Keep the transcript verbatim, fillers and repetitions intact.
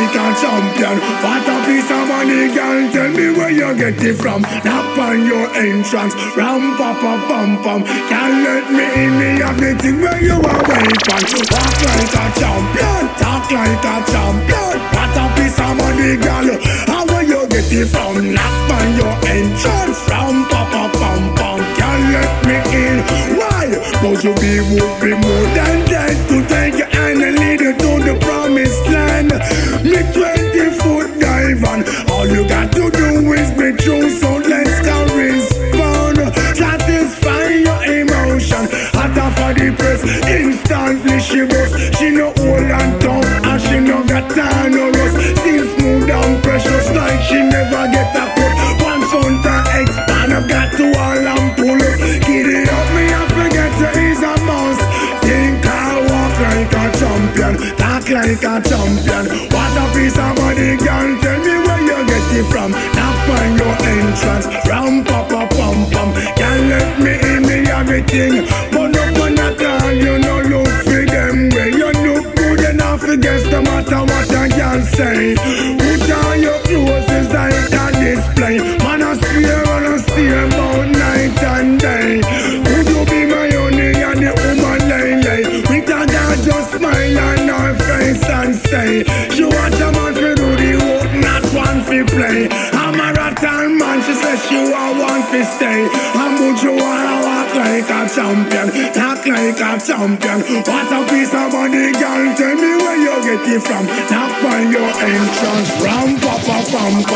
like a champion. What a piece of money, girl. Tell me where you get it from. Knock on your entrance, ram pa pa pam pam. Can't let me in, me have the thing where you are waiting. Walk like a champion, talk like a champion. What a piece of money, girl. How where you get it from? Knock on your entrance, ram pa pa pam pam. Can't let me in. Why? Cause you be would be more than dead to take your hand and lead you to the promised land. Me twenty foot dive on. All you got to do is be true, so let's correspond. Satisfy your emotion. Hotter for the press, instantly she bust. She no old and tough, and she no got time no rust. Still smooth and precious, like she never get a cut. One front and expand, I've got to all and pull up. Get it up, me I forget to is a must. Think I walk like a champion, talk like a champion. What a piece of money, girl. Tell me where you get it from. Knock on your entrance, ram pa pa pam pam. Can't let me in, me everything. But up on a car, you no look for them way. You look good enough against no matter what I can say. Put on your clothes is like a display. Man I steer and I steer about night and day. Would you be my honey and the woman lay lay? With a girl just smile on her face and say she want a man to do the work, not one to play. I'm a rattan man, she says she want one to stay. And would you wanna walk like a champion, talk like a champion? What a piece of money, girl. Tell me where you get it from. Knock on your entrance, ram pa pa pam pam.